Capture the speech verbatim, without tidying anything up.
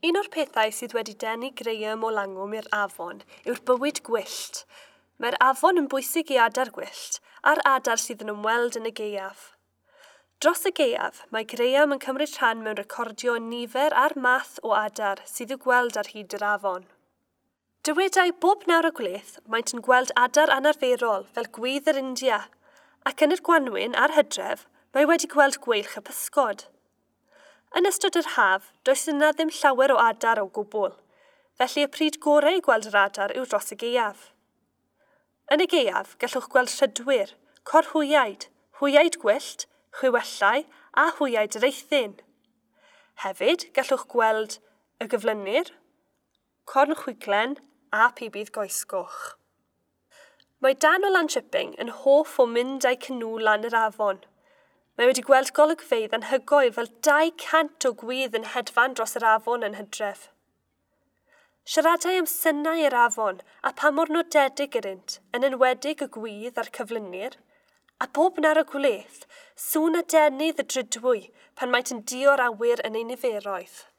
Un o'r pethau sydd wedi denu Graham o Langwm i'r afon yw'r bywyd gwyllt. Mae'r afon yn bwysig i adar gwyllt a'r adar sydd yn ymweld yn y gaeaf. Dros y gaeaf, mae Graham yn cymryd rhan mewn recordio nifer a'r math o adar sydd i'w gweld ar hyd yr afon. Dywedai bob nawr o gwleth maent yn gweld adar anarferol fel gwydd yr India, ac yn yr Gwanwyn a'r Hydref mae wedi gweld gweilch y pysgod. Yn ystod yr haf, does yna ddim llawer o adar o gwbl, felly y pryd gorau i gweld yr adar yw dros y gaeaf. Yn y gaeaf, gallwch gweld rhydwyr, corhwyaid, hwyaid gwyllt, chwiwellau a hwyaid reithyn. Hefyd, gallwch gweld y gyflynir, corn chwiglen a pibydd goesgoch. Mae Dan o Landshipping yn hoff o mynd â'i canŵ lan yr afon. Mae wedi gweld golygfeydd anhygoel fel dau cant o gwydd yn hedfan dros yr afon yn Hydref. Siaradai am synau yr afon a pa mor nodedig ydynt, yn enwedig y gwydd a'r cyflynir, a bob nar o gwleth, sŵn a denydd y drydwy pan maent yn dio'r awyr yn ei niferoedd.